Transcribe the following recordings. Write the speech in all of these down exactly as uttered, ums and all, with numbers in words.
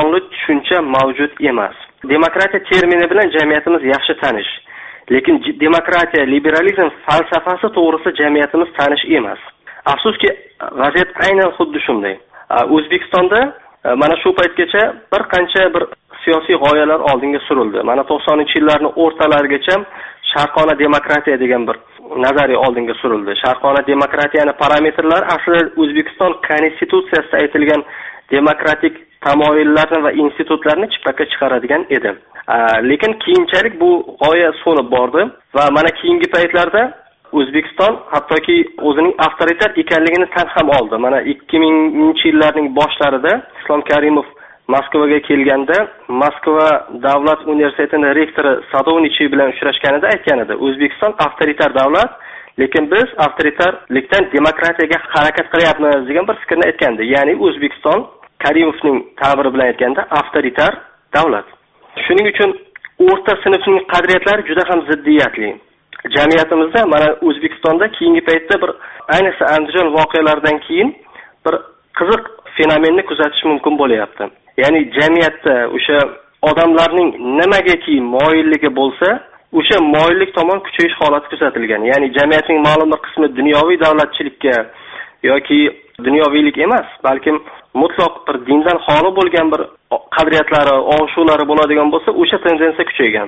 jonli tushuncha mavjud emas. Demokratiya termini bilan jamiyatimiz yaxshi tanish. Lekin demokratiya, liberalizm falsafasi to'g'risida jamiyatimiz tanish emas. Afsuski, vaziyat aynan xuddi shunday. O'zbekistonda mana shu paytgacha bir qancha bir siyosiy g'oyalar oldinga surildi. Mana to'qsoninchi yillarning o'rtalarigacha sharqona demokratiya degan bir nazariya oldinga surildi. Sharqona demokratiyaning parametrlari aslida O'zbekiston konstitutsiyasida aytilgan demokratik tamoyillarni va institutlarni chippakka chiqaradigan edi. Lekin keyinchalik bu g'oya so'nib bordi va mana keyingi paytlarda O'zbekiston hattoki o'zining avtoritar ekanligini tan ham oldi. Mana ikki minginchi yillarning boshlarida Islom Karimov Moskvaga kelganda Moskva davlat universitetining rektori Sadovnichiy bilan uchrashganida aytgan edi, O'zbekiston avtoritar davlat, lekin biz avtoritarlikdan demokratiyaga harakat qilyapmiz degan bir fikrni aytgandi. Ya'ni O'zbekiston Karimovning ta'biri bilan aytganda avtoritar davlat. Shuning uchun o'rta sinfning qadriyatlari juda ham ziddiyatli. Jamiyatimizda mana O'zbekistonda keyingi paytda bir ayniqsa Andijon voqealaridan keyin bir qiziq fenomenni kuzatish mumkin bo'layapti. Ya'ni jamiyatda o'sha odamlarning nimagaki moyilligi bo'lsa, o'sha moyillik tomon kuchayish holati kuzatilgan. Ya'ni jamiyatning ma'lum bir qismi dunyoviy davlatchilikka yoki dunyoviylik emas, balkim mutlaq bir dindan xoli bo'lgan bir qadriyatlari, og'ishuvlari bo'ladigan bo'lsa, o'sha tendensiya kuchaygan.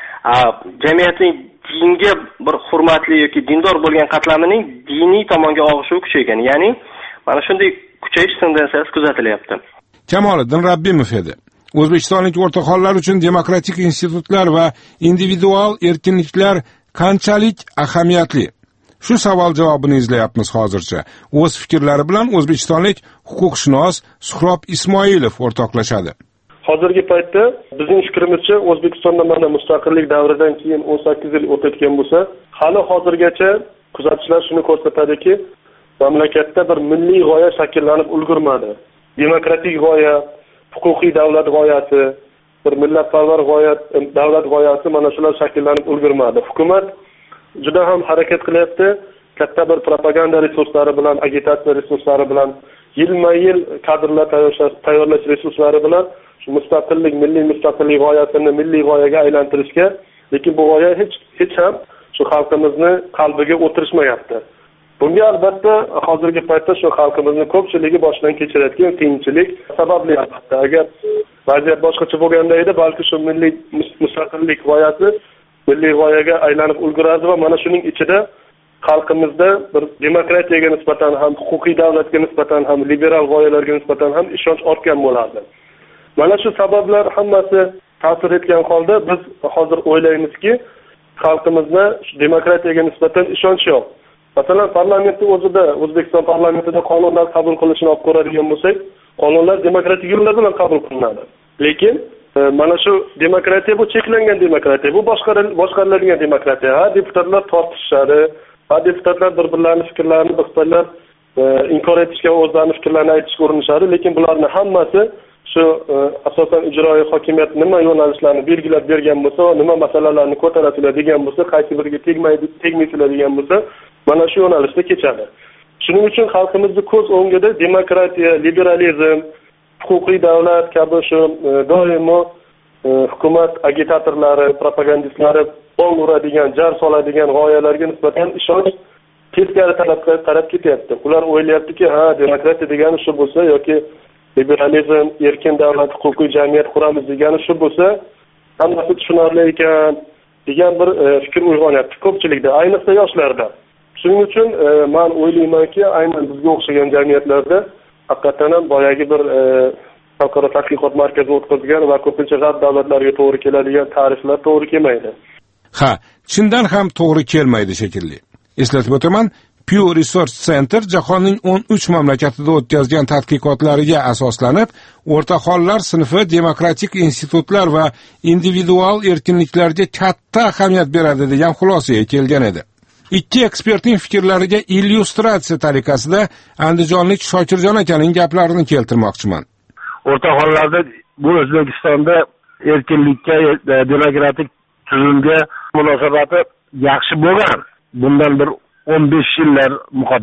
Jamiyatning dinga bir hurmatli yoki dindor bo'lgan qatlamining diniy tomonga og'ishuvi kuchaygan. Ya'ni mana shunday kuchayish tendensiyasi kuzatilyapti. Kamoliddin Rabbimov edi. O'zbekistonlik o'rtahollar uchun demokratik institutlar va individual erkinliklar qanchalik ahamiyatli? Shu savol javobini izlayapmiz hozircha. O'z fikrlari bilan o'zbekistonlik huquqshunos Suhrob Ismoilov o'rtoqlashadi. Hozirgi paytda bizning fikrimizcha O'zbekistonda mana mustaqillik davridan keyin o'n sakkiz yil o'tayotgan bo'lsa, hali hozirgacha kuzatishlar shuni ko'rsatadiki, mamlakatda bir milliy g'oya shakllanib ulgurmadi. Demokratik g'oya, huquqiy davlat g'oyasi, bir millatparvar g'oya, davlat g'oyasi mana shular shakllanib ulgurmadi. Hukumat juda ham harakat qilyapti, katta bir propaganda resurslari bilan, agitatsiya resurslari bilan, yilma-yil kadrlar tayyorlash resurslari bilan shu mustaqillik, milliy mustaqillik g'oyasini milliy g'oyaga aylantirishga, lekin bu g'oya hech hech ham shu xalqimizni qalbiga o'tirishmayapti. Bunga albatta hozirgi paytda shu xalqimizni ko'pchiligi boshdan kechirayotgan qiyinchilik sababli albatta. Agar vaziyat boshqacha bo'lganda edi, balki shu milliy mustaqillik g'oyasi milliy g'oyaga aylanib ulgurardi va mana shuning ichida xalqimizda bir demokratiyaga nisbatan ham, huquqiy davlatga nisbatan ham, liberal g'oyalarga nisbatan ham ishonch ortgan bo'lardi. Mana shu sabablar hammasi ta'sir etgan holda biz hozir o'ylaymizki, xalqimizda demokratiyaga nisbatan ishonch yo'q. Masalan, parlamentning o'zida, O'zbekiston parlamentida qonunlar qabul qilishni olib ko'radigan bo'lsak, qonunlar demokratik yo'llar bilan qabul qilinadi. Lekin mana shu demokratiya bu cheklangan demokratiya, bu boshqariladigan demokratiya. Ha, deputatlar tortishadi, ha, deputatlar bir-birlarining fikrlarini biqtalab inkor etishga, o'zlarining fikrlarini aytishga urinishadi, lekin bularning hammasi shu asosan ijroiy hokimiyat nima yo'nalishlarni belgilab bergan bo'lsa, nima masalalarni ko'taradilar degan bo'lsa, qaysi biriga tegmaydi, tegmaysizlar degan bo'lsa, mana shu yo'nalishda kechadi. Shuning uchun xalqimizning ko'z o'ngida demokratiya, liberalizm, huquqiy davlat kabi shu doimo hukumat agitatorlari, propagandistlari o'ng uradigan, jar soladigan g'oyalarga nisbatan ishonch teskari tarafga qarab ketyapti. Ular o'ylayaptiki, ha, demokratiya degani shu bo'lsa yoki liberalizm, erkin davlat, huquqiy jamiyat quramiz degani shu bo'lsa, hammasi tushunarli ekan degan bir fikr uyg'onyapti ko'pchilikda, ayniqsa yoshlarda. Shuning uchun men o'ylaymanki, aynan bizga o'xshagan jamiyatlarda haqiqatan ham boyagi bir xalqaro tadqiqot markazi o'tkazgan va ko'pincha g'arb davlatlariga to'g'ri keladigan ta'riflar to'g'ri kelmaydi. Ha, chindan ham to'g'ri kelmaydi shekilli. Eslatib o'taman, Pew Research Center jahonning o'n uch mamlakatida o'tkazgan tadqiqotlariga asoslanib, o'rtahollar sinfi demokratik institutlar va individual erkinliklarga katta ahamiyat beradi degan xulosaga kelgan edi. Ikki ekspertning fikrlariga illyustratsiya tariqasida andijonlik Shokirjon akaning gaplarini keltirmoqchiman. O'rtahollarda bu O'zbekistonda erkinlikka, demokratik tuzumga munosabati yaxshi bo'lgan. Bundan bir o'n besh yillar muqaddam.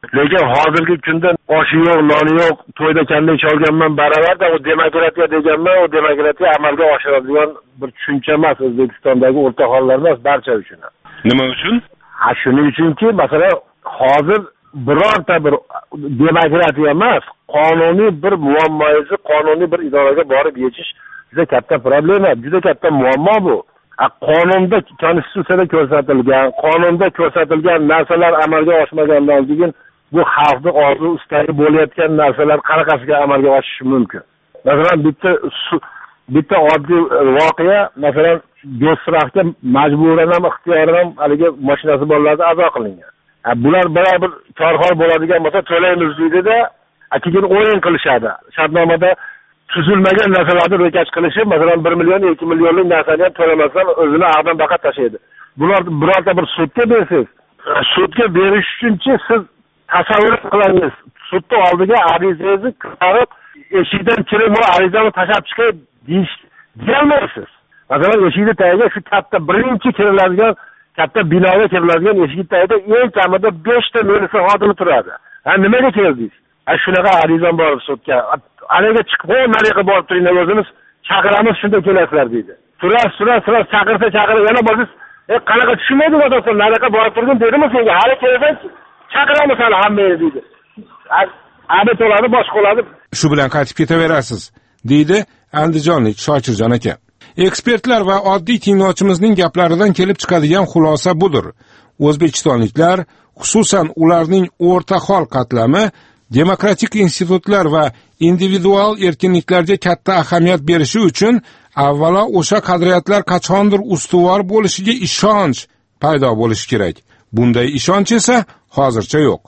lekin hozirgi kunda oshi yo'q, noni yo'q, to'yda kanday cholganman baravarda u demokratiya deganman, u demokratiya amalga oshiradigan bir tushuncha emas O'zbekistondagi o'rtahollar emas, barcha uchun. Nima uchun? Ha, shuning uchunki, masalan, hozir birorta bir demokratiya emas, qonuniy bir muammoyingizni qonuniy bir idoraga borib yechish juda katta problema, juda katta muammo bu. Qonunda, konstitutsiyada ko'rsatilgan, qonunda ko'rsatilgan narsalar amalga oshmagandan keyin bu xalqning orzu istagi bo'layotgan narsalar qanaqasiga amalga oshishi mumkin? Masalan, bitta bitta oddiy voqea, masalan, Do'stroqqa majburan ham ixtiyoran ham haligi mashinasi bolalarga azo qilingan. Bular baribir korxon bo'ladigan bo'lsa to'laymiz deydi-da, keyin o'yin qilishadi. Shartnomada tuzilmagan narsalarni ro'kach qilishi, masalan, bir million, ikki millionlik narsani ham to'lamasdan o'zini ag'dan baqa tashlaydi. Bular birorta bir sudga bersiz, sudga berish uchunchi siz tasavvur qilingiz. Sudda oldiga arizangizni chiqarib, eshikdan kirib, bu arizani tashlab chiqay deyolmaysiz. Masalan, eshikni tagiga shu katta birinchi kiriladigan katta binoga kiriladigan eshik tagida eng kamida besh ta militsiya xodimi turadi. Ha, nimaga keldingiz? Ha, shunaqa arizam bor sudga. Anaga chiqib, nariga borib turinglar, o'zimiz chaqiramiz, shunda kelasizlar deydi. Turasiz, turasiz, turasiz, chaqirsa chaqirib, yana borsiz, e qanaqa tushunmaydi odamlar, nariga borib turgin deydimi senga? Hali kelasan, chaqiramiz hali hammayni deydi. Abi to'ladi, boshqa bo'ladi. Shu bilan qaytib ketaverasiz, deydi andijonlik Shochirjon aka. Ekspertlar va oddiy tinglovchimizning gaplaridan kelib chiqadigan xulosa budir. O'zbekistonliklar, xususan ularning o'rtahol qatlami, demokratik institutlar va individual erkinliklarga katta ahamiyat berishi uchun avvalo o'sha qadriyatlar qachondir ustuvor bo'lishiga ishonch paydo bo'lishi kerak. Bunday ishonch esa hozircha yo'q.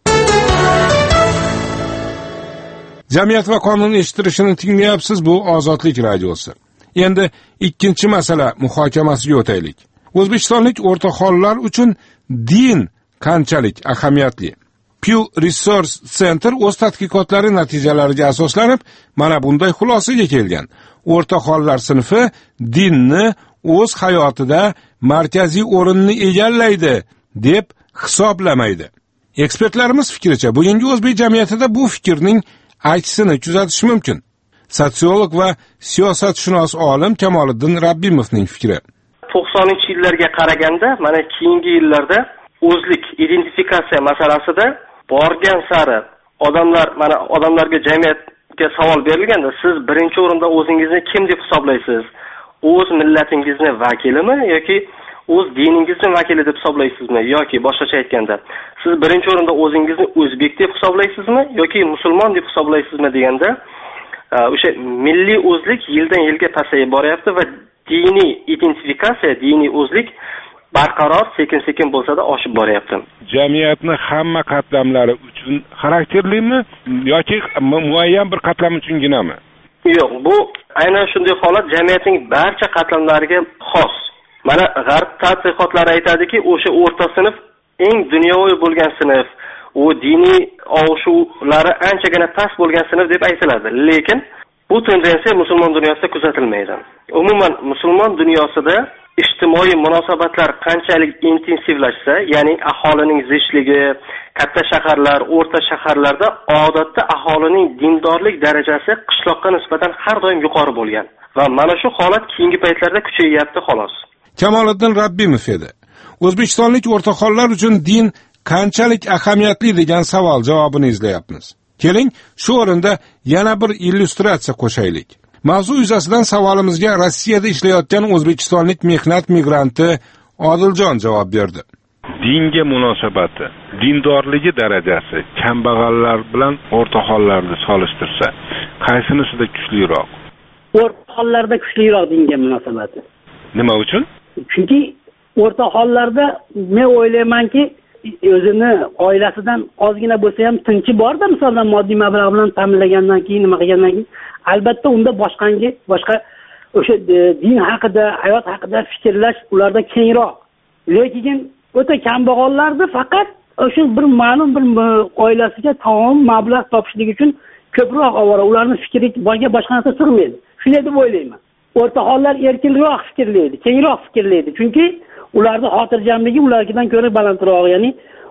Jamiyat va qonun eshittirishini tinglayapsiz, bu Ozodlik radiosi. Endi ikkinchi masala muhokamasiga o'taylik. O'zbekistonlik o'rtahollar uchun din qanchalik ahamiyatli? Pew Research Center o'z tadqiqotlari natijalariga asoslanib mana bunday xulosaga kelgan. O'rtahollar sinfi dinni o'z hayotida markaziy o'rinni egallaydi deb hisoblamaydi. Ekspertlarimiz fikricha, bugungi o'zbek jamiyatida bu fikrning aksini kuzatish mumkin. Sotsiolog va siyosatshunos olim Kamoliddin Rabbimovning fikri. to'qsoninchi yillarga qaraganda, mana keyingi yillarda o'zlik identifikatsiya masalasida borgan sari odamlar, mana odamlarga, jamiyatga savol berilganda, siz birinchi o'rinda o'zingizni kim deb hisoblaysiz? O'z millatingizni vakilimi yoki o'z diningizni vakili deb hisoblaysizmi yoki boshqacha aytganda, siz birinchi o'rinda o'zingizni o'zbek deb hisoblaysizmi yoki musulmon deb hisoblaysizmi deganda, o'sha milliy o'zlik yildan yilga pasayib boryapti va diniy identifikatsiya, diniy o'zlik barqaror sekin-sekin bo'lsa-da oshib boryapti. Jamiyatni hamma qatlamlari uchun xarakterlimi yoki muayyan bir qatlam uchunginami? Yo'q, bu aynan shunday holat jamiyatning barcha qatlamlariga xos. Mana g'arb tadqiqotlari aytadiki, o'sha o'rta sinf eng dunyoviy bo'lgan sinf, u diniy og'ushuvlari anchagina past bo'lgan sinf deb aytiladi. Lekin bu tendensiya musulmon dunyosida kuzatilmaydi. Umuman musulmon dunyosida ijtimoiy munosabatlar qanchalik intensivlashsa, ya'ni aholining zichligi, katta shaharlar, o'rta shaharlarda odatda aholining dindorlik darajasi qishloqqa nisbatan har doim yuqori bo'lgan va mana shu holat keyingi paytlarda kuchayyapti xolos. Kamoliddin Rabbimov edi. O'zbekistonlik o'rtahollar uchun din qanchalik ahamiyatli degan savol javobini izlayapmiz. Keling, shu o'rinda yana bir illyustratsiya qo'shaylik. Mavzu yuzasidan savolimizga Rossiyada ishlayotgan o'zbekistonlik mehnat migranti Odiljon javob berdi. Dinga munosabati, dindorligi darajasi kambag'allar bilan o'rtahollarni solishtirsa, qaysinisida kuchliroq? O'rtahollarda kuchliroq dinga munosabati. Nima uchun? Chunki o'rtahollarda men o'ylaymanki, o'zini oilasidan ozgina bo'lsa ham tinchi bor-da, masalan, moddiy mablag' bilan ta'minlagandan keyin, nima qilgandan keyin, albatta unda boshqangi, boshqa o'sha din haqida, hayot haqida fikrlash ularda kengroq. Lekin o'ta kambag'allarda faqat o'sha bir ma'lum bir oilasiga taom mablag' topishlik uchun ko'proq ovora, ularning fikri boshqa narsa turmaydi. Shunday deb o'ylayman. O'rtahollar erkinroq fikrlaydi, kengroq fikrlaydi. Chunki ularning xotirjamligi ulardan ko'ra balandroq, ya'ni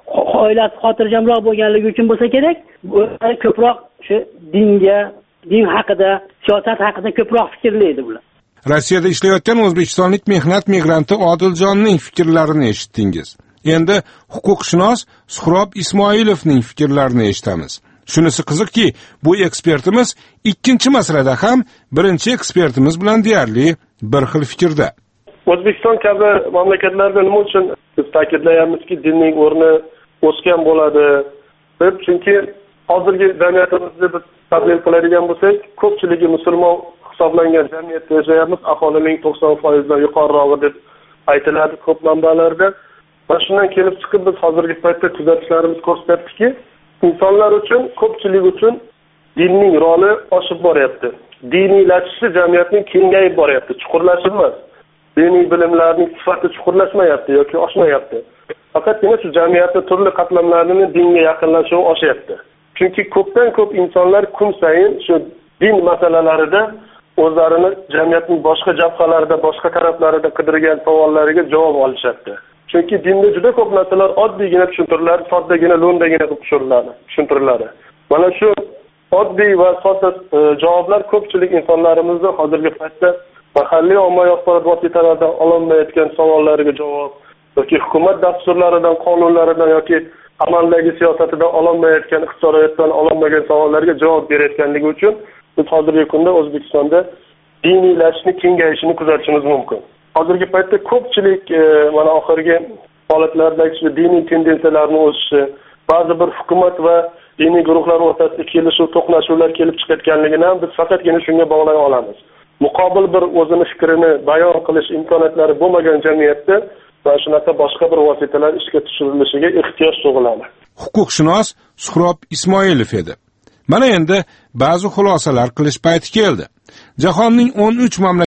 oilasi xotirjamroq bo'lganligi uchun bo'lsa kerak, ko'proq shu dinga, din haqida, siyosat haqida ko'proq fikrlaydi ular. Rossiyada ishlayotgan o'zbekistonlik mehnat migranti Odiljonning fikrlarini eshitdingiz. Endi huquqshunos Suhrob Ismoilovning fikrlarini eshitamiz. Shunisi qiziqki, bu ekspertimiz ikkinchi masalada ham birinchi ekspertimiz bilan deyarli bir xil fikrda. O'zbekiston kabi mamlakatlarda nima uchun biz ta'kidlayapmizki, dinning o'rni o'sgan bo'ladi deb, chunki hozirgi jamiyatimizni biz tahlil qiladigan bo'lsak, ko'pchiligi musulmon hisoblangan jamiyatda yashayapmiz, aholining to'qson foizdan yuqorirog'i deb aytiladi ko'p manbalarda. Va shundan kelib chiqib biz hozirgi paytda kuzatishlarimiz ko'rsatyaptiki, insonlar uchun, ko'pchilik uchun dinning roli oshib boryapti. Diniylashishi jamiyatning kengayib boryapti, chuqurlashib emas. Diniy bilimlarning sifati chuqurlashmayapti yoki oshmayapti. Faqatgina shu jamiyatning turli qatlamlarining dinga yaqinlashuvi oshyapti. Chunki ko'pdan ko'p insonlar kun sayin shu din masalalarida o'zlarini jamiyatning boshqa jabhalarida, boshqa taraflarida qidirgan savollariga javob olishyapti. Chunki dinda juda ko'p narsalar oddiygina tushuntiriladi, soddagina, lo'ndagina deb tushuntiriladi. Mana shu oddiy va sodda e, javoblar ko'pchilik insonlarimizni hozirgi paytda mahalliy ommaviy axborot vositalaridan ololmayotgan savollariga javob yoki hukumat dasturlaridan, qonunlaridan yoki amaldagi siyosatidan ololmayotgan, iqtisodiyotdan ololmagan savollarga javob berayotganligi uchun biz hozirgi kunda O'zbekistonda diniylashishni kengayishini kuzatishimiz mumkin. Hozirgi paytda ko'pchilik e, mana oxirgi holatlardagi shu diniy tendensiyalarning o'sishi, ba'zi bir hukumat va diniy guruhlar o'rtasida kelishuv, to'qnashuvlar kelib chiqayotganligini ham biz faqatgina shunga bog'lay olamiz. Muqobil bir o'zini fikrini bayon qilish imkoniyatlari bo'lmagan jamiyatda va shunaqa boshqa bir vositalar ishga tushirilishiga ehtiyoj tug'iladi. Huquqshunos Suhrob Ismoilov edi. Mana endi ba'zi xulosalar qilish payti keldi. Jahonning o'n uch mamlakati